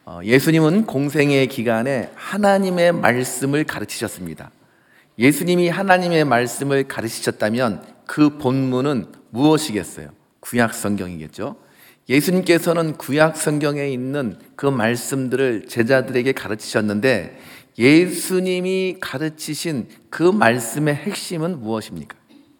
예수님은 공생의 기간에 하나님의 말씀을 가르치셨습니다. 예수님이 하나님의 말씀을 가르치셨다면 그 본문은 무엇이겠어요? 구약 성경이겠죠. 예수님께서는 구약 성경에 있는 그 말씀들을 제자들에게 가르치셨는데 예수님이 가르치신 그 말씀의 핵심은 무엇입니까?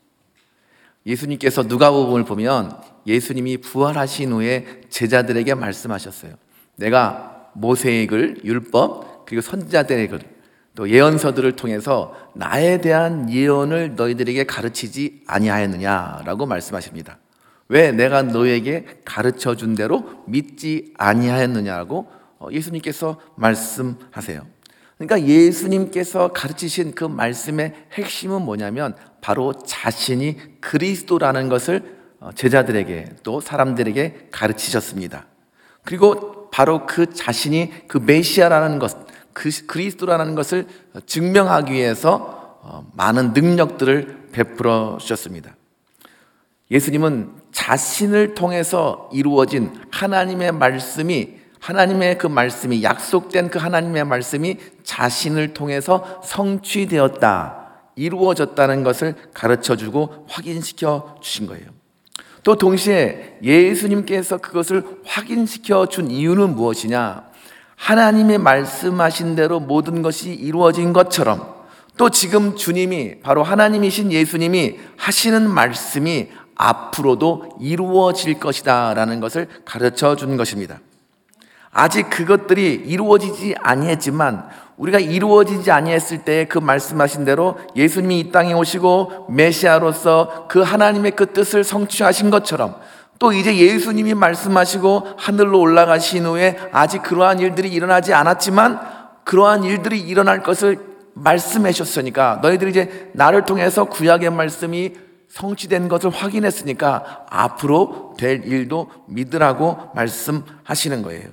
예수님께서 누가복음을 보면 예수님이 부활하신 후에 제자들에게 말씀하셨어요. 내가 모세의 글, 율법, 그리고 선지자들의 글, 또 예언서들을 통해서 나에 대한 예언을 너희들에게 가르치지 아니하였느냐라고 말씀하십니다. 왜 내가 너희에게 가르쳐 준 대로 믿지 아니하였느냐고 예수님께서 말씀하세요. 그러니까 예수님께서 가르치신 그 말씀의 핵심은 뭐냐면 바로 자신이 그리스도라는 것을 제자들에게 또 사람들에게 가르치셨습니다. 그리고 바로 그 자신이 그 메시아라는 것, 그 그리스도라는 것을 증명하기 위해서 많은 능력들을 베풀어 주셨습니다. 예수님은 자신을 통해서 이루어진 하나님의 말씀이, 하나님의 그 말씀이, 약속된 그 하나님의 말씀이 자신을 통해서 성취되었다, 이루어졌다는 것을 가르쳐주고 확인시켜 주신 거예요. 또 동시에 예수님께서 그것을 확인시켜 준 이유는 무엇이냐? 하나님의 말씀하신 대로 모든 것이 이루어진 것처럼 또 지금 주님이, 바로 하나님이신 예수님이 하시는 말씀이 앞으로도 이루어질 것이다 라는 것을 가르쳐 준 것입니다. 아직 그것들이 이루어지지 아니했지만 우리가 이루어지지 아니했을 때 그 말씀하신 대로 예수님이 이 땅에 오시고 메시아로서 그 하나님의 그 뜻을 성취하신 것처럼 또 이제 예수님이 말씀하시고 하늘로 올라가신 후에 아직 그러한 일들이 일어나지 않았지만 그러한 일들이 일어날 것을 말씀해 주셨으니까 너희들이 이제 나를 통해서 구약의 말씀이 성취된 것을 확인했으니까 앞으로 될 일도 믿으라고 말씀하시는 거예요.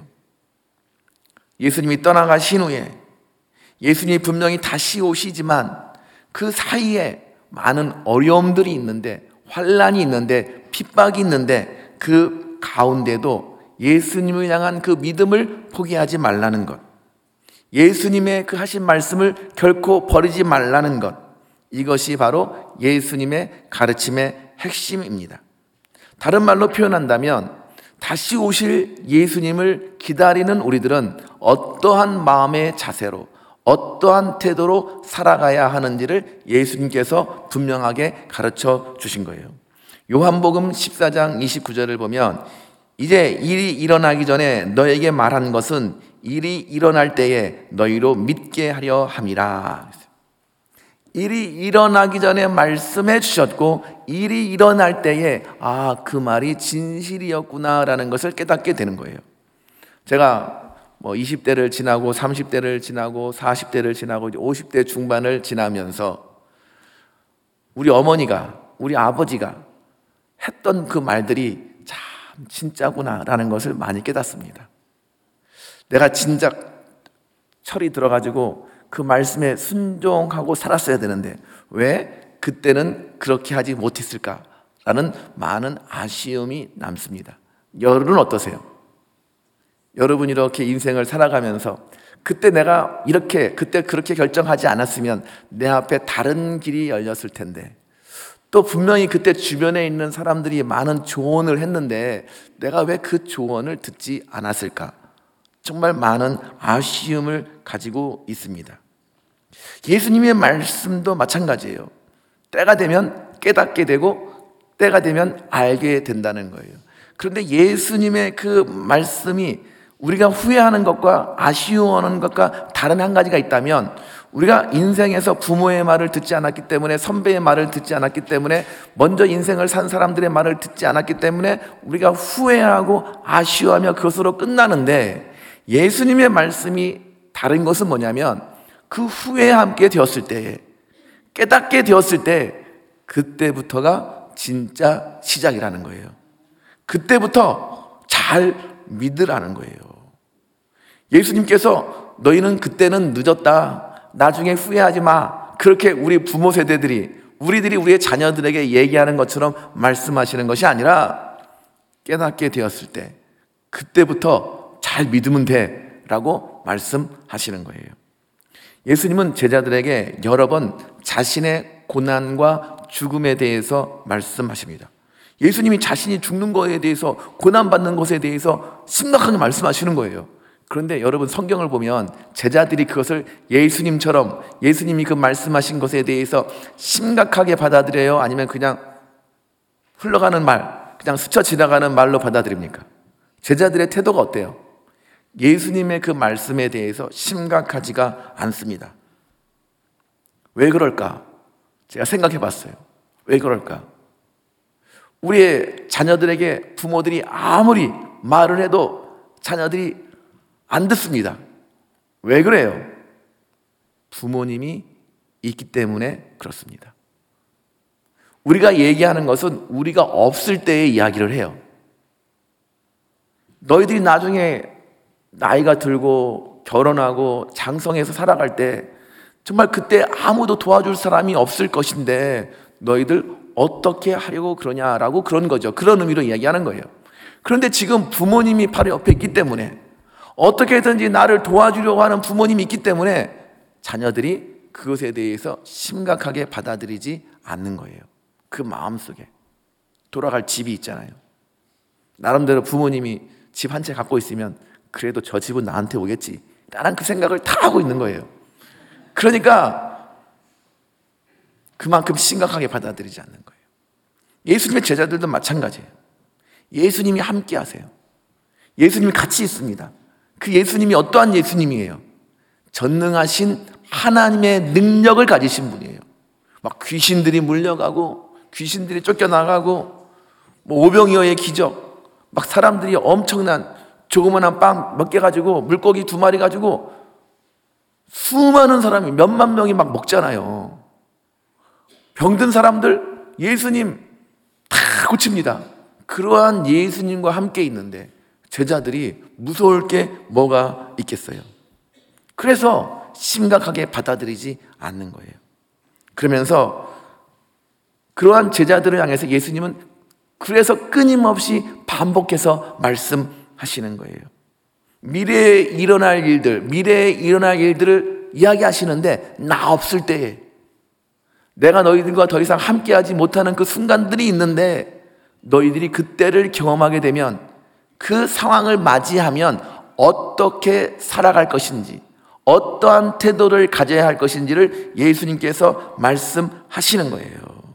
예수님이 떠나가신 후에 예수님이 분명히 다시 오시지만 그 사이에 많은 어려움들이 있는데, 환난이 있는데, 핍박이 있는데 그 가운데도 예수님을 향한 그 믿음을 포기하지 말라는 것, 예수님의 그 하신 말씀을 결코 버리지 말라는 것, 이것이 바로 예수님의 가르침의 핵심입니다. 다른 말로 표현한다면 다시 오실 예수님을 기다리는 우리들은 어떠한 마음의 자세로, 어떠한 태도로 살아가야 하는지를 예수님께서 분명하게 가르쳐 주신 거예요. 요한복음 14장 29절을 보면 이제 일이 일어나기 전에 너에게 말한 것은 일이 일어날 때에 너희로 믿게 하려 함이라. 일이 일어나기 전에 말씀해 주셨고 일이 일어날 때에 그 말이 진실이었구나라는 것을 깨닫게 되는 거예요. 제가 20대를 지나고 30대를 지나고 40대를 지나고 50대 중반을 지나면서 우리 어머니가, 우리 아버지가 했던 그 말들이 참 진짜구나라는 것을 많이 깨닫습니다. 내가 진작 철이 들어가지고 그 말씀에 순종하고 살았어야 되는데 왜 그때는 그렇게 하지 못했을까라는 많은 아쉬움이 남습니다. 여러분은 어떠세요? 여러분이 이렇게 인생을 살아가면서 그때 내가 그때 그렇게 결정하지 않았으면 내 앞에 다른 길이 열렸을 텐데, 또 분명히 그때 주변에 있는 사람들이 많은 조언을 했는데 내가 왜 그 조언을 듣지 않았을까? 정말 많은 아쉬움을 가지고 있습니다. 예수님의 말씀도 마찬가지예요. 때가 되면 깨닫게 되고 때가 되면 알게 된다는 거예요. 그런데 예수님의 그 말씀이 우리가 후회하는 것과 아쉬워하는 것과 다른 한 가지가 있다면, 우리가 인생에서 부모의 말을 듣지 않았기 때문에, 선배의 말을 듣지 않았기 때문에, 먼저 인생을 산 사람들의 말을 듣지 않았기 때문에 우리가 후회하고 아쉬워하며 그것으로 끝나는데, 예수님의 말씀이 다른 것은 뭐냐면 그 후회에 함께 되었을 때, 깨닫게 되었을 때 그때부터가 진짜 시작이라는 거예요. 그때부터 잘 믿으라는 거예요. 예수님께서 너희는 그때는 늦었다, 나중에 후회하지 마, 그렇게 우리 부모 세대들이, 우리들이 우리의 자녀들에게 얘기하는 것처럼 말씀하시는 것이 아니라 깨닫게 되었을 때 그때부터 잘 믿으면 돼 라고 말씀하시는 거예요. 예수님은 제자들에게 여러 번 자신의 고난과 죽음에 대해서 말씀하십니다. 예수님이 자신이 죽는 것에 대해서, 고난받는 것에 대해서 심각하게 말씀하시는 거예요. 그런데 여러분, 성경을 보면 제자들이 그것을 예수님처럼, 예수님이 그 말씀하신 것에 대해서 심각하게 받아들여요? 아니면 그냥 흘러가는 말, 그냥 스쳐 지나가는 말로 받아들입니까? 제자들의 태도가 어때요? 예수님의 그 말씀에 대해서 심각하지가 않습니다. 왜 그럴까? 제가 생각해 봤어요. 왜 그럴까? 우리의 자녀들에게 부모들이 아무리 말을 해도 자녀들이 안 듣습니다. 왜 그래요? 부모님이 있기 때문에 그렇습니다. 우리가 얘기하는 것은 우리가 없을 때의 이야기를 해요. 너희들이 나중에 나이가 들고 결혼하고 장성해서 살아갈 때 정말 그때 아무도 도와줄 사람이 없을 것인데 너희들 어떻게 하려고 그러냐라고, 그런 거죠. 그런 의미로 이야기하는 거예요. 그런데 지금 부모님이 바로 옆에 있기 때문에, 어떻게든지 나를 도와주려고 하는 부모님이 있기 때문에 자녀들이 그것에 대해서 심각하게 받아들이지 않는 거예요. 그 마음속에 돌아갈 집이 있잖아요. 나름대로 부모님이 집 한 채 갖고 있으면 그래도 저 집은 나한테 오겠지 라는 그 생각을 다 하고 있는 거예요. 그러니까 그만큼 심각하게 받아들이지 않는 거예요. 예수님의 제자들도 마찬가지예요. 예수님이 함께 하세요. 예수님이 같이 있습니다. 그 예수님이 어떠한 예수님이에요? 전능하신 하나님의 능력을 가지신 분이에요. 막 귀신들이 물려가고 귀신들이 쫓겨나가고, 뭐 오병이어의 기적, 막 사람들이 엄청난 조그만한 빵 몇 개 가지고 물고기 2마리 가지고 수많은 사람이, 몇만 명이 막 먹잖아요. 병든 사람들 예수님 다 고칩니다. 그러한 예수님과 함께 있는데 제자들이 무서울 게 뭐가 있겠어요? 그래서 심각하게 받아들이지 않는 거예요. 그러면서 그러한 제자들을 향해서 예수님은 그래서 끊임없이 반복해서 말씀하시는 거예요. 미래에 일어날 일들을 이야기하시는데, 나 없을 때에, 내가 너희들과 더 이상 함께하지 못하는 그 순간들이 있는데, 너희들이 그때를 경험하게 되면, 그 상황을 맞이하면 어떻게 살아갈 것인지, 어떠한 태도를 가져야 할 것인지를 예수님께서 말씀하시는 거예요.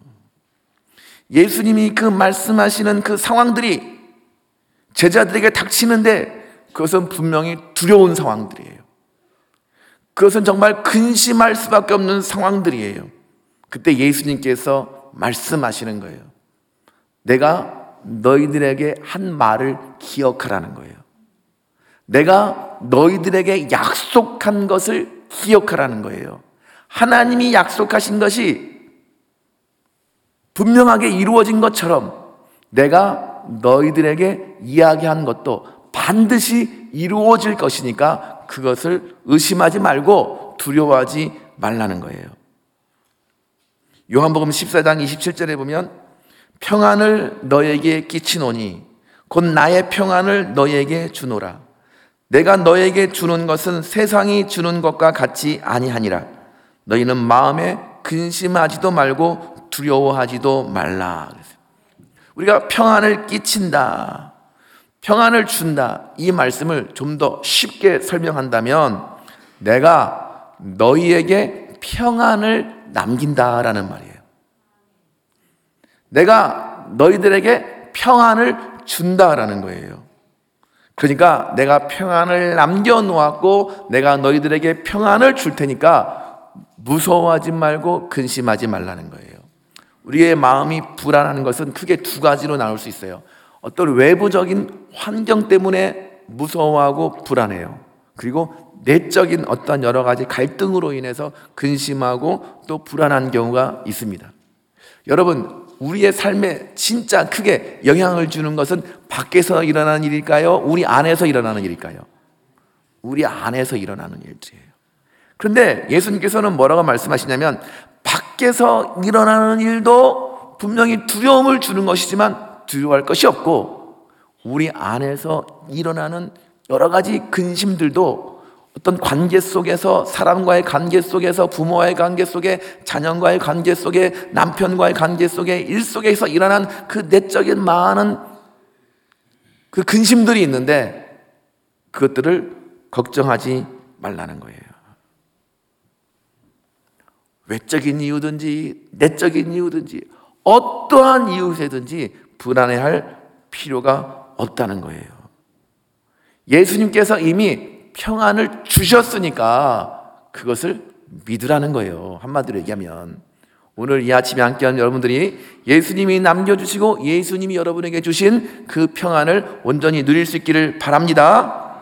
예수님이 그 말씀하시는 그 상황들이 제자들에게 닥치는데 그것은 분명히 두려운 상황들이에요. 그것은 정말 근심할 수밖에 없는 상황들이에요. 그때 예수님께서 말씀하시는 거예요. 내가 너희들에게 한 말을 기억하라는 거예요. 내가 너희들에게 약속한 것을 기억하라는 거예요. 하나님이 약속하신 것이 분명하게 이루어진 것처럼 내가 너희들에게 이야기한 것도 반드시 이루어질 것이니까 그것을 의심하지 말고 두려워하지 말라는 거예요. 요한복음 14장 27절에 보면 평안을 너에게 끼치노니 곧 나의 평안을 너에게 주노라. 내가 너에게 주는 것은 세상이 주는 것과 같이 아니하니라. 너희는 마음에 근심하지도 말고 두려워하지도 말라. 우리가 평안을 끼친다, 평안을 준다, 이 말씀을 좀 더 쉽게 설명한다면 내가 너희에게 평안을 남긴다라는 말이에요. 내가 너희들에게 평안을 준다라는 거예요. 그러니까 내가 평안을 남겨놓았고 내가 너희들에게 평안을 줄 테니까 무서워하지 말고 근심하지 말라는 거예요. 우리의 마음이 불안한 것은 크게 2가지로 나눌 수 있어요. 어떤 외부적인 환경 때문에 무서워하고 불안해요. 그리고 내적인 어떤 여러 가지 갈등으로 인해서 근심하고 또 불안한 경우가 있습니다. 여러분, 우리의 삶에 진짜 크게 영향을 주는 것은 밖에서 일어나는 일일까요? 우리 안에서 일어나는 일일까요? 우리 안에서 일어나는 일들이에요. 그런데 예수님께서는 뭐라고 말씀하시냐면 밖에서 일어나는 일도 분명히 두려움을 주는 것이지만 두려워할 것이 없고 우리 안에서 일어나는 여러 가지 근심들도 어떤 관계 속에서, 사람과의 관계 속에서, 부모와의 관계 속에, 자녀과의 관계 속에, 남편과의 관계 속에, 일 속에서 일어난 그 내적인 많은 그 근심들이 있는데 그것들을 걱정하지 말라는 거예요. 외적인 이유든지 내적인 이유든지 어떠한 이유세든지 불안해할 필요가 없다는 거예요. 예수님께서 이미 평안을 주셨으니까 그것을 믿으라는 거예요. 한마디로 얘기하면 오늘 이 아침에 함께한 여러분들이 예수님이 남겨주시고 예수님이 여러분에게 주신 그 평안을 온전히 누릴 수 있기를 바랍니다.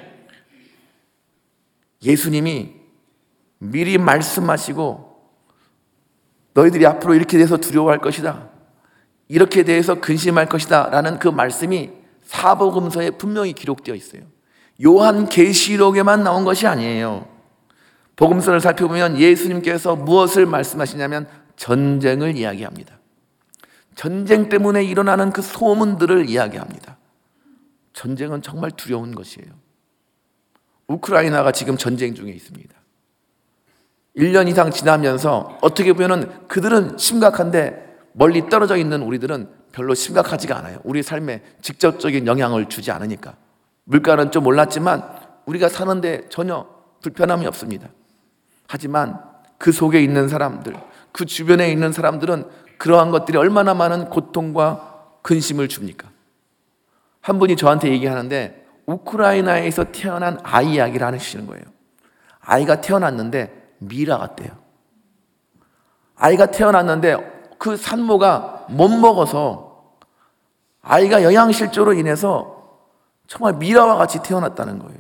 예수님이 미리 말씀하시고 너희들이 앞으로 이렇게 대해서 두려워할 것이다, 이렇게 대해서 근심할 것이다 라는 그 말씀이 사복음서에 분명히 기록되어 있어요. 요한계시록에만 나온 것이 아니에요. 복음서를 살펴보면 예수님께서 무엇을 말씀하시냐면 전쟁을 이야기합니다. 전쟁 때문에 일어나는 그 소문들을 이야기합니다. 전쟁은 정말 두려운 것이에요. 우크라이나가 지금 전쟁 중에 있습니다. 1년 이상 지나면서 어떻게 보면 그들은 심각한데 멀리 떨어져 있는 우리들은 별로 심각하지가 않아요. 우리 삶에 직접적인 영향을 주지 않으니까. 물가는 좀 올랐지만 우리가 사는데 전혀 불편함이 없습니다. 하지만 그 속에 있는 사람들, 그 주변에 있는 사람들은 그러한 것들이 얼마나 많은 고통과 근심을 줍니까? 한 분이 저한테 얘기하는데 우크라이나에서 태어난 아이 이야기를 하시는 거예요. 아이가 태어났는데 미라 같대요. 아이가 태어났는데 그 산모가 못 먹어서 아이가 영양실조로 인해서 정말 미라와 같이 태어났다는 거예요.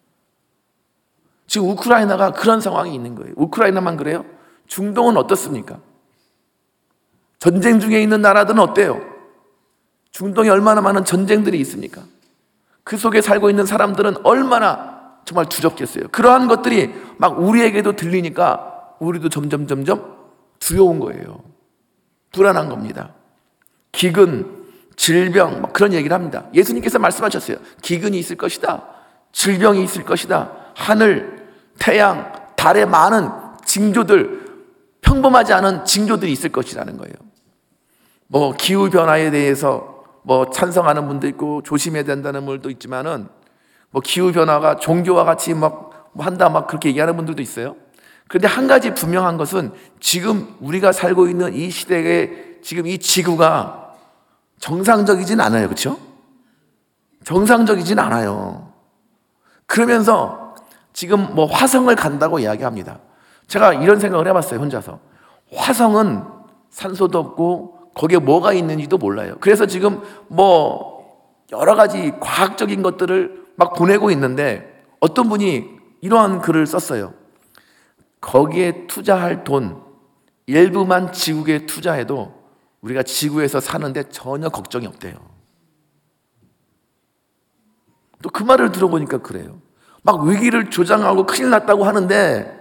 지금 우크라이나가 그런 상황이 있는 거예요. 우크라이나만 그래요? 중동은 어떻습니까? 전쟁 중에 있는 나라들은 어때요? 중동에 얼마나 많은 전쟁들이 있습니까? 그 속에 살고 있는 사람들은 얼마나 정말 두렵겠어요. 그러한 것들이 막 우리에게도 들리니까 우리도 점점 두려운 거예요. 불안한 겁니다. 기근, 질병, 막 그런 얘기를 합니다. 예수님께서 말씀하셨어요. 기근이 있을 것이다, 질병이 있을 것이다, 하늘, 태양, 달에 많은 징조들, 평범하지 않은 징조들이 있을 것이라는 거예요. 뭐 기후변화에 대해서 뭐 찬성하는 분도 있고 조심해야 된다는 분도 있지만은 뭐 기후변화가 종교와 같이 막 한다 막 그렇게 얘기하는 분들도 있어요. 그런데 한 가지 분명한 것은 지금 우리가 살고 있는 이 시대에 지금 이 지구가 정상적이진 않아요. 그렇죠? 정상적이진 않아요. 그러면서 지금 뭐 화성을 간다고 이야기합니다. 제가 이런 생각을 해봤어요. 혼자서. 화성은 산소도 없고 거기에 뭐가 있는지도 몰라요. 그래서 지금 뭐 여러 가지 과학적인 것들을 막 보내고 있는데 어떤 분이 이러한 글을 썼어요. 거기에 투자할 돈 일부만 지구에 투자해도 우리가 지구에서 사는데 전혀 걱정이 없대요. 또 그 말을 들어보니까 그래요. 막 위기를 조장하고 큰일 났다고 하는데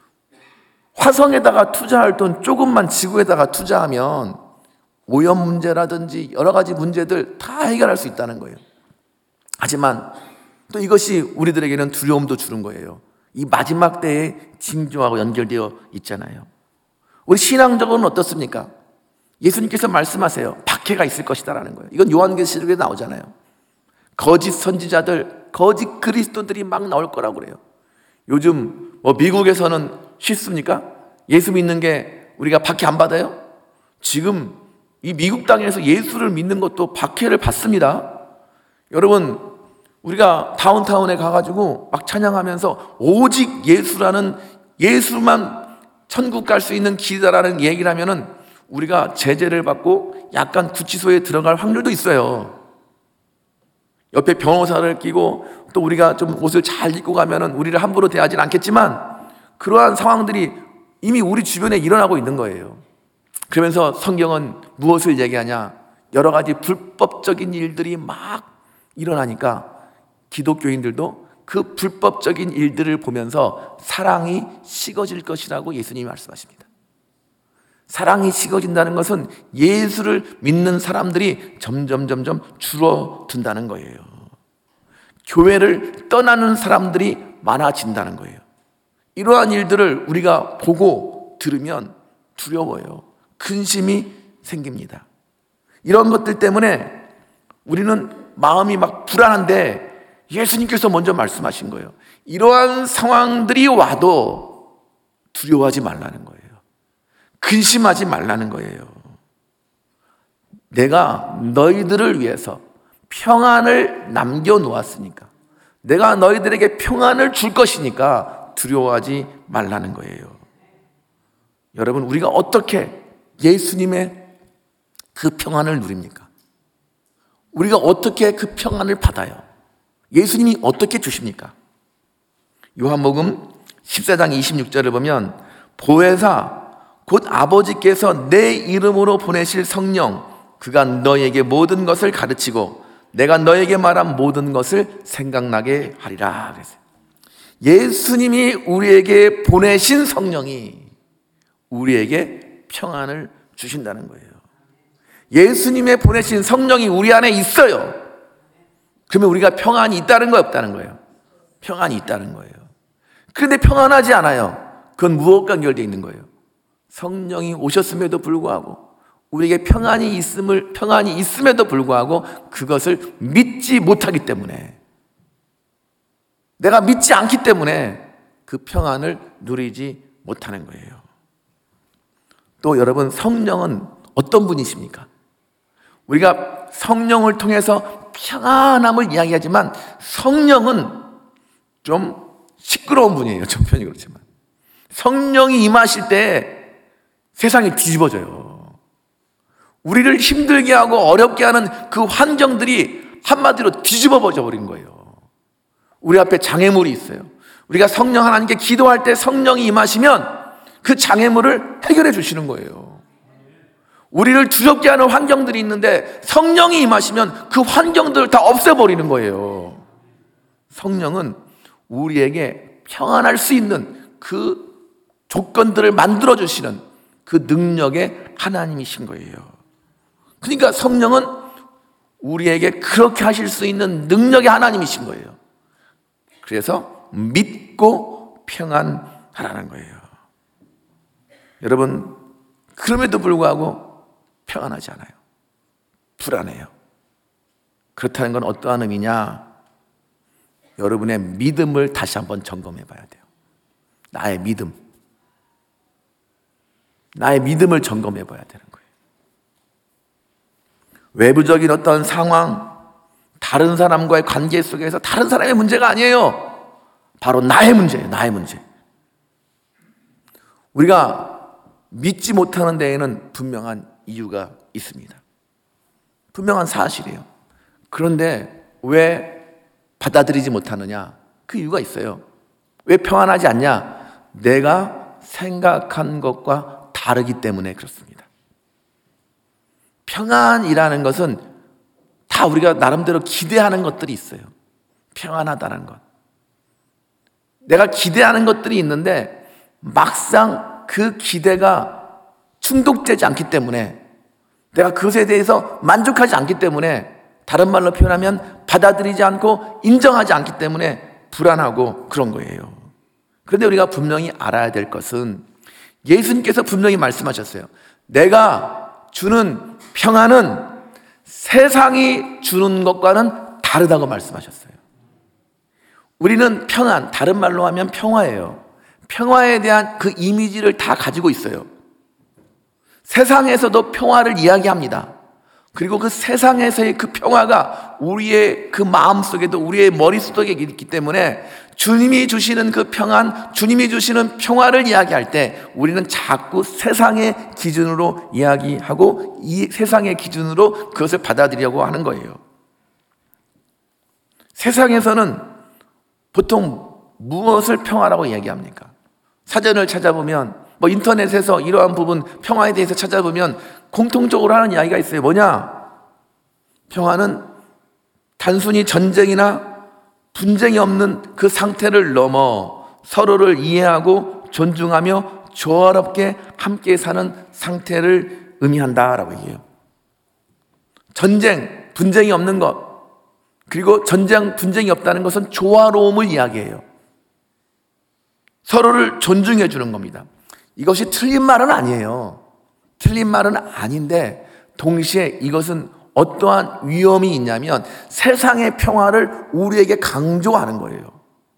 화성에다가 투자할 돈 조금만 지구에다가 투자하면 오염 문제라든지 여러 가지 문제들 다 해결할 수 있다는 거예요. 하지만 또 이것이 우리들에게는 두려움도 주는 거예요. 이 마지막 때의 징조하고 연결되어 있잖아요. 우리 신앙적으로는 어떻습니까? 예수님께서 말씀하세요. 박해가 있을 것이다라는 거예요. 이건 요한계시록에 나오잖아요. 거짓 선지자들, 거짓 그리스도들이 막 나올 거라고 그래요. 요즘 뭐 미국에서는 쉽습니까? 예수 믿는 게 우리가 박해 안 받아요? 지금 이 미국 땅에서 예수를 믿는 것도 박해를 받습니다. 여러분, 우리가 다운타운에 가가지고 막 찬양하면서 오직 예수라는, 예수만 천국 갈 수 있는 길이다라는 얘기를 하면은 우리가 제재를 받고 약간 구치소에 들어갈 확률도 있어요. 옆에 변호사를 끼고 또 우리가 좀 옷을 잘 입고 가면은 우리를 함부로 대하지는 않겠지만 그러한 상황들이 이미 우리 주변에 일어나고 있는 거예요. 그러면서 성경은 무엇을 얘기하냐? 여러 가지 불법적인 일들이 막 일어나니까 기독교인들도 그 불법적인 일들을 보면서 사랑이 식어질 것이라고 예수님이 말씀하십니다. 사랑이 식어진다는 것은 예수를 믿는 사람들이 점점 줄어든다는 거예요. 교회를 떠나는 사람들이 많아진다는 거예요. 이러한 일들을 우리가 보고 들으면 두려워요. 근심이 생깁니다. 이런 것들 때문에 우리는 마음이 막 불안한데 예수님께서 먼저 말씀하신 거예요. 이러한 상황들이 와도 두려워하지 말라는 거예요. 근심하지 말라는 거예요. 내가 너희들을 위해서 평안을 남겨놓았으니까, 내가 너희들에게 평안을 줄 것이니까 두려워하지 말라는 거예요. 여러분, 우리가 어떻게 예수님의 그 평안을 누립니까? 우리가 어떻게 그 평안을 받아요? 예수님이 어떻게 주십니까? 요한복음 14장 26절을 보면 보혜사 곧 아버지께서 내 이름으로 보내실 성령, 그가 너에게 모든 것을 가르치고 내가 너에게 말한 모든 것을 생각나게 하리라 그랬어요. 예수님이 우리에게 보내신 성령이 우리에게 평안을 주신다는 거예요. 예수님의 보내신 성령이 우리 안에 있어요. 그러면 우리가 평안이 있다는 거예요, 없다는 거예요? 평안이 있다는 거예요. 그런데 평안하지 않아요. 그건 무엇과 연결되어 있는 거예요? 성령이 오셨음에도 불구하고, 우리에게 평안이 있음에도 불구하고 그것을 믿지 못하기 때문에, 내가 믿지 않기 때문에 그 평안을 누리지 못하는 거예요. 또 여러분, 성령은 어떤 분이십니까? 우리가 성령을 통해서 평안함을 이야기하지만 성령은 좀 시끄러운 분이에요. 좀 편히 그렇지만 성령이 임하실 때 세상이 뒤집어져요. 우리를 힘들게 하고 어렵게 하는 그 환경들이 한마디로 뒤집어 버린 거예요. 우리 앞에 장애물이 있어요. 우리가 성령 하나님께 기도할 때 성령이 임하시면 그 장애물을 해결해 주시는 거예요. 우리를 두렵게 하는 환경들이 있는데 성령이 임하시면 그 환경들을 다 없애버리는 거예요. 성령은 우리에게 평안할 수 있는 그 조건들을 만들어주시는 그 능력의 하나님이신 거예요. 그러니까 성령은 우리에게 그렇게 하실 수 있는 능력의 하나님이신 거예요. 그래서 믿고 평안하라는 거예요. 여러분, 그럼에도 불구하고 평안하지 않아요. 불안해요. 그렇다는 건 어떠한 의미냐? 여러분의 믿음을 다시 한번 점검해 봐야 돼요. 나의 믿음을 점검해 봐야 되는 거예요. 외부적인 어떤 상황, 다른 사람과의 관계 속에서 다른 사람의 문제가 아니에요. 바로 나의 문제예요. 나의 문제. 우리가 믿지 못하는 데에는 분명한 이유가 있습니다. 분명한 사실이에요. 그런데 왜 받아들이지 못하느냐? 그 이유가 있어요. 왜 평안하지 않냐? 내가 생각한 것과 다르기 때문에 그렇습니다. 평안이라는 것은 다 우리가 나름대로 기대하는 것들이 있어요. 평안하다는 것. 내가 기대하는 것들이 있는데 막상 그 기대가 충족되지 않기 때문에, 내가 그것에 대해서 만족하지 않기 때문에, 다른 말로 표현하면 받아들이지 않고 인정하지 않기 때문에 불안하고 그런 거예요. 그런데 우리가 분명히 알아야 될 것은 예수님께서 분명히 말씀하셨어요. 내가 주는 평안은 세상이 주는 것과는 다르다고 말씀하셨어요. 우리는 평안, 다른 말로 하면 평화예요. 평화에 대한 그 이미지를 다 가지고 있어요. 세상에서도 평화를 이야기합니다. 그리고 그 세상에서의 그 평화가 우리의 그 마음속에도, 우리의 머릿속에 있기 때문에 주님이 주시는 그 평안, 주님이 주시는 평화를 이야기할 때 우리는 자꾸 세상의 기준으로 이야기하고 이 세상의 기준으로 그것을 받아들이려고 하는 거예요. 세상에서는 보통 무엇을 평화라고 이야기합니까? 사전을 찾아보면, 인터넷에서 이러한 부분, 평화에 대해서 찾아보면 공통적으로 하는 이야기가 있어요. 뭐냐? 평화는 단순히 전쟁이나 분쟁이 없는 그 상태를 넘어 서로를 이해하고 존중하며 조화롭게 함께 사는 상태를 의미한다라고 얘기해요. 전쟁, 분쟁이 없는 것, 그리고 전쟁, 분쟁이 없다는 것은 조화로움을 이야기해요. 서로를 존중해 주는 겁니다. 이것이 틀린 말은 아니에요. 틀린 말은 아닌데 동시에 이것은 어떠한 위험이 있냐면 세상의 평화를 우리에게 강조하는 거예요.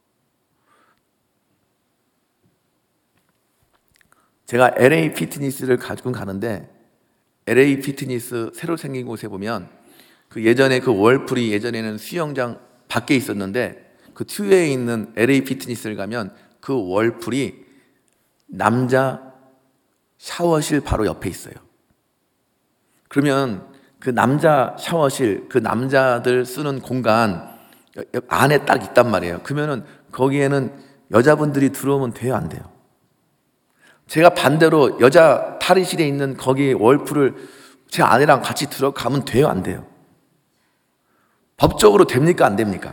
제가 LA 피트니스를 가끔 가는데 LA 피트니스 새로 생긴 곳에 보면 그 예전에 그 월풀이 예전에는 수영장 밖에 있었는데 그 튜에 있는 LA 피트니스를 가면 그 월풀이 남자 샤워실 바로 옆에 있어요. 그러면 그 남자 샤워실, 그 남자들 쓰는 공간 안에 딱 있단 말이에요. 그러면은 거기에는 여자분들이 들어오면 돼요, 안 돼요? 제가 반대로 여자 탈의실에 있는 거기 월풀을 제 아내랑 같이 들어가면 돼요, 안 돼요? 법적으로 됩니까, 안 됩니까?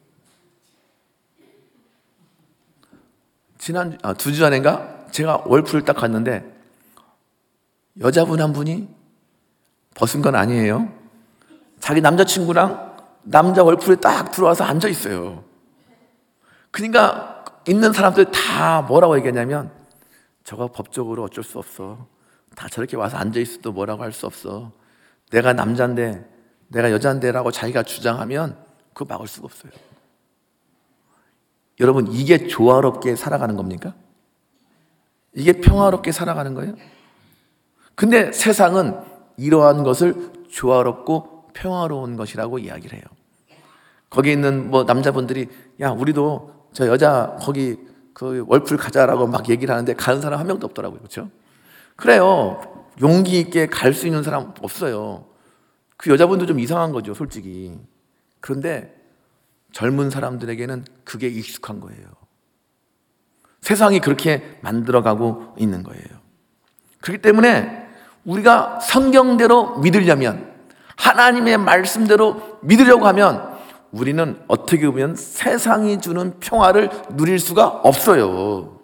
지난 2주 전인가 제가 월풀을 딱 갔는데 여자분 한 분이 벗은 건 아니에요. 자기 남자친구랑 남자 월풀에 딱 들어와서 앉아 있어요. 그러니까 있는 사람들 다 뭐라고 얘기하냐면 저거 법적으로 어쩔 수 없어. 다 저렇게 와서 앉아 있어도 뭐라고 할 수 없어. 내가 남자인데 내가 여자인데라고 자기가 주장하면 그거 막을 수가 없어요. 여러분, 이게 조화롭게 살아가는 겁니까? 이게 평화롭게 살아가는 거예요? 근데 세상은 이러한 것을 조화롭고 평화로운 것이라고 이야기를 해요. 거기 있는 뭐 남자분들이 야, 우리도 저 여자 거기 그 월풀 가자라고 막 얘기를 하는데 가는 사람 한 명도 없더라고요. 그렇죠? 그래요. 용기 있게 갈 수 있는 사람 없어요. 그 여자분도 좀 이상한 거죠, 솔직히. 그런데 젊은 사람들에게는 그게 익숙한 거예요. 세상이 그렇게 만들어가고 있는 거예요. 그렇기 때문에 우리가 성경대로 믿으려면, 하나님의 말씀대로 믿으려고 하면 우리는 어떻게 보면 세상이 주는 평화를 누릴 수가 없어요.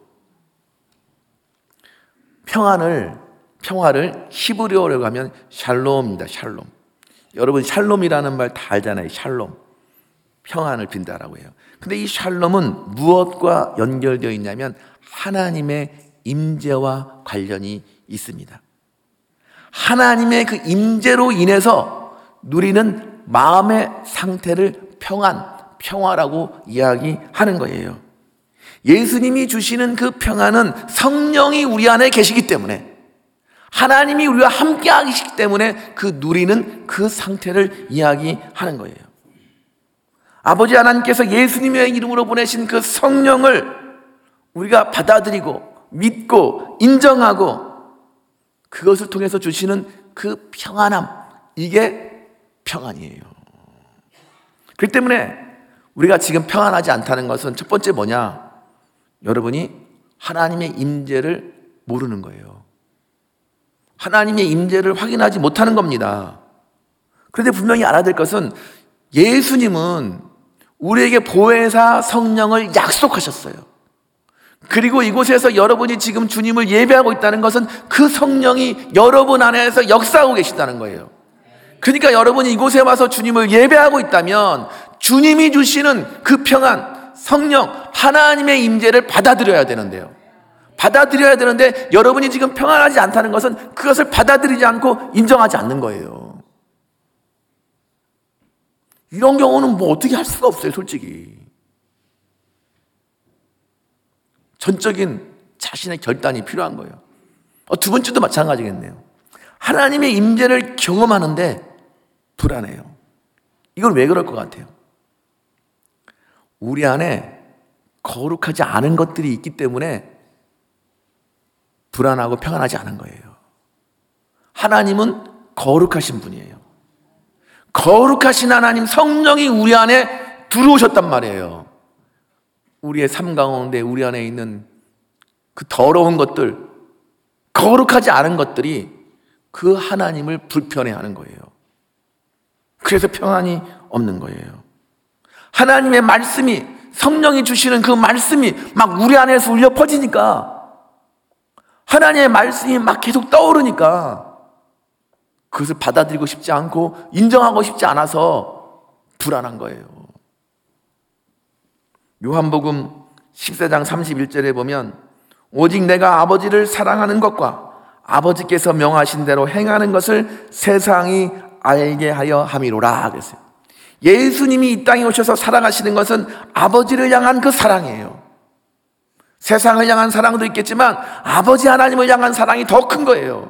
평화를 히브리어로 하면 샬롬입니다. 샬롬. 여러분, 샬롬이라는 말 다 알잖아요. 샬롬. 평안을 빈다라고 해요. 근데 이 샬롬은 무엇과 연결되어 있냐면 하나님의 임재와 관련이 있습니다. 하나님의 그 임재로 인해서 누리는 마음의 상태를 평화라고 이야기하는 거예요. 예수님이 주시는 그 평안은 성령이 우리 안에 계시기 때문에, 하나님이 우리와 함께 하시기 때문에 그 누리는 그 상태를 이야기하는 거예요. 아버지 하나님께서 예수님의 이름으로 보내신 그 성령을 우리가 받아들이고 믿고 인정하고 그것을 통해서 주시는 그 평안함, 이게 평안이에요. 그렇기 때문에 우리가 지금 평안하지 않다는 것은 첫 번째 뭐냐? 여러분이 하나님의 임재를 모르는 거예요. 하나님의 임재를 확인하지 못하는 겁니다. 그런데 분명히 알아야 될 것은 예수님은 우리에게 보혜사 성령을 약속하셨어요. 그리고 이곳에서 여러분이 지금 주님을 예배하고 있다는 것은 그 성령이 여러분 안에서 역사하고 계신다는 거예요. 그러니까 여러분이 이곳에 와서 주님을 예배하고 있다면 주님이 주시는 그 평안, 성령, 하나님의 임재를 받아들여야 되는데요. 받아들여야 되는데 여러분이 지금 평안하지 않다는 것은 그것을 받아들이지 않고 인정하지 않는 거예요. 이런 경우는 뭐 어떻게 할 수가 없어요, 솔직히. 전적인 자신의 결단이 필요한 거예요. 두 번째도 마찬가지겠네요. 하나님의 임재를 경험하는데 불안해요. 이건 왜 그럴 것 같아요? 우리 안에 거룩하지 않은 것들이 있기 때문에 불안하고 평안하지 않은 거예요. 하나님은 거룩하신 분이에요. 거룩하신 하나님, 성령이 우리 안에 들어오셨단 말이에요. 우리의 삶 가운데 우리 안에 있는 그 더러운 것들, 거룩하지 않은 것들이 그 하나님을 불편해하는 거예요. 그래서 평안이 없는 거예요. 하나님의 말씀이, 성령이 주시는 그 말씀이 막 우리 안에서 울려 퍼지니까, 하나님의 말씀이 막 계속 떠오르니까 그것을 받아들이고 싶지 않고 인정하고 싶지 않아서 불안한 거예요. 요한복음 14장 31절에 보면 오직 내가 아버지를 사랑하는 것과 아버지께서 명하신 대로 행하는 것을 세상이 알게 하려 함이로라 그랬어요. 예수님이 이 땅에 오셔서 살아가시는 것은 아버지를 향한 그 사랑이에요. 세상을 향한 사랑도 있겠지만 아버지 하나님을 향한 사랑이 더 큰 거예요.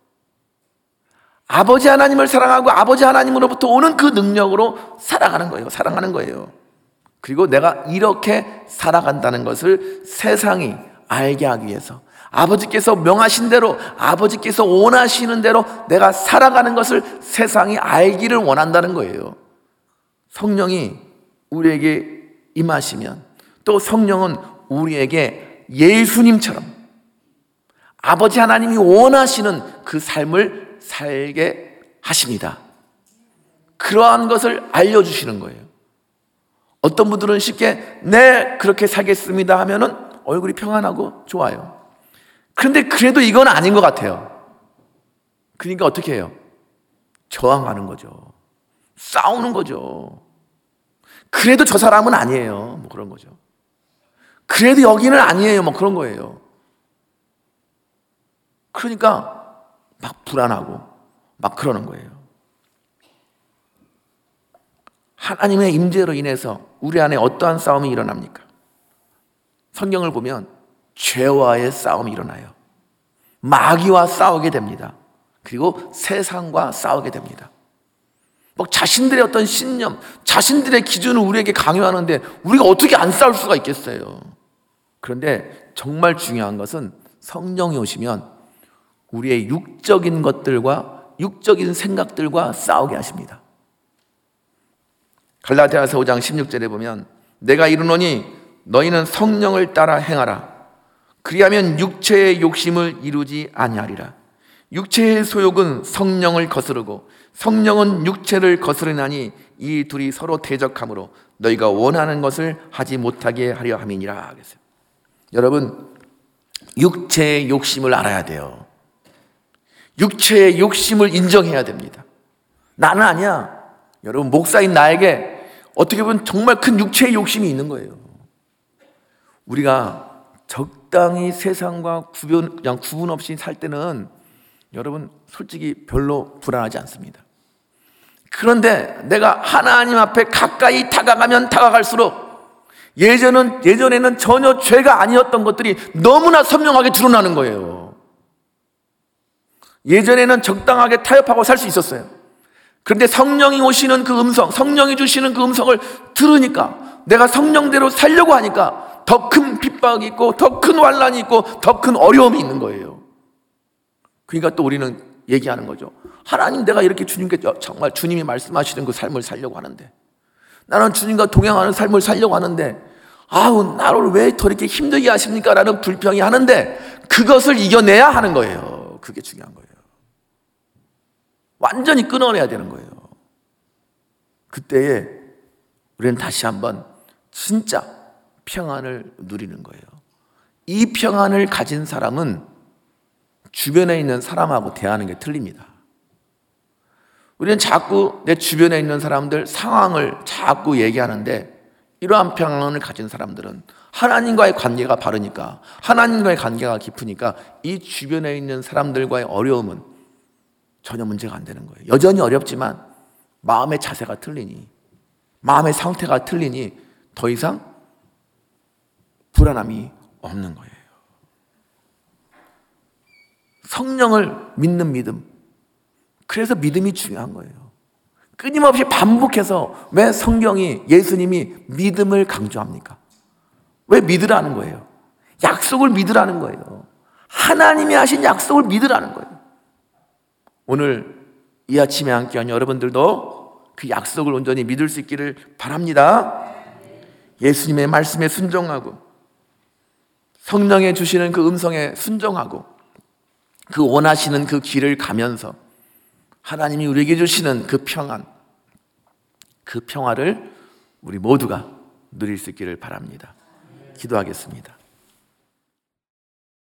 아버지 하나님을 사랑하고 아버지 하나님으로부터 오는 그 능력으로 살아가는 거예요. 사랑하는 거예요. 그리고 내가 이렇게 살아간다는 것을 세상이 알게 하기 위해서 아버지께서 명하신 대로 아버지께서 원하시는 대로 내가 살아가는 것을 세상이 알기를 원한다는 거예요. 성령이 우리에게 임하시면 또 성령은 우리에게 예수님처럼 아버지 하나님이 원하시는 그 삶을 살게 하십니다. 그러한 것을 알려주시는 거예요. 어떤 분들은 쉽게 네 그렇게 살겠습니다 하면은 얼굴이 평안하고 좋아요. 그런데 그래도 이건 아닌 것 같아요. 그러니까 어떻게 해요? 저항하는 거죠. 싸우는 거죠. 그래도 저 사람은 아니에요. 뭐 그런 거죠. 그래도 여기는 아니에요. 뭐 그런 거예요. 그러니까 막 불안하고 막 그러는 거예요. 하나님의 임재로 인해서 우리 안에 어떠한 싸움이 일어납니까? 성경을 보면 죄와의 싸움이 일어나요. 마귀와 싸우게 됩니다. 그리고 세상과 싸우게 됩니다. 뭐 자신들의 어떤 신념, 자신들의 기준을 우리에게 강요하는데 우리가 어떻게 안 싸울 수가 있겠어요? 그런데 정말 중요한 것은 성령이 오시면 우리의 육적인 것들과 육적인 생각들과 싸우게 하십니다. 갈라디아서 5장 16절에 보면 내가 이르노니 너희는 성령을 따라 행하라. 그리하면 육체의 욕심을 이루지 아니하리라. 육체의 소욕은 성령을 거스르고 성령은 육체를 거스르나니 이 둘이 서로 대적하므로 너희가 원하는 것을 하지 못하게 하려 함이니라. 그랬어요. 여러분, 육체의 욕심을 알아야 돼요. 육체의 욕심을 인정해야 됩니다. 나는 아니야. 여러분, 목사인 나에게 어떻게 보면 정말 큰 육체의 욕심이 있는 거예요. 우리가 적당히 세상과 그냥 구분 없이 살 때는 여러분 솔직히 별로 불안하지 않습니다. 그런데 내가 하나님 앞에 가까이 다가가면 다가갈수록 예전에는 전혀 죄가 아니었던 것들이 너무나 선명하게 드러나는 거예요. 예전에는 적당하게 타협하고 살 수 있었어요. 그런데 성령이 오시는 그 음성, 성령이 주시는 그 음성을 들으니까 내가 성령대로 살려고 하니까 더 큰 핍박이 있고 더 큰 환난이 있고 더 큰 어려움이 있는 거예요. 그러니까 또 우리는 얘기하는 거죠. 하나님, 내가 이렇게 주님께 정말 주님이 말씀하시는 그 삶을 살려고 하는데, 나는 주님과 동행하는 삶을 살려고 하는데 아우 나를 왜 더 이렇게 힘들게 하십니까? 라는 불평이 하는데 그것을 이겨내야 하는 거예요. 그게 중요한 거예요. 완전히 끊어내야 되는 거예요. 그때에 우리는 다시 한번 진짜 평안을 누리는 거예요. 이 평안을 가진 사람은 주변에 있는 사람하고 대하는 게 틀립니다. 우리는 자꾸 내 주변에 있는 사람들 상황을 자꾸 얘기하는데 이러한 평안을 가진 사람들은 하나님과의 관계가 바르니까, 하나님과의 관계가 깊으니까 이 주변에 있는 사람들과의 어려움은 전혀 문제가 안 되는 거예요. 여전히 어렵지만 마음의 자세가 틀리니, 마음의 상태가 틀리니 더 이상 불안함이 없는 거예요. 성령을 믿는 믿음. 그래서 믿음이 중요한 거예요. 끊임없이 반복해서 왜 성경이, 예수님이 믿음을 강조합니까? 왜 믿으라는 거예요? 약속을 믿으라는 거예요. 하나님이 하신 약속을 믿으라는 거예요. 오늘 이 아침에 함께한 여러분들도 그 약속을 온전히 믿을 수 있기를 바랍니다. 예수님의 말씀에 순종하고 성령에 주시는 그 음성에 순종하고 그 원하시는 그 길을 가면서 하나님이 우리에게 주시는 그 평안, 그 평화를 우리 모두가 누릴 수 있기를 바랍니다. 기도하겠습니다.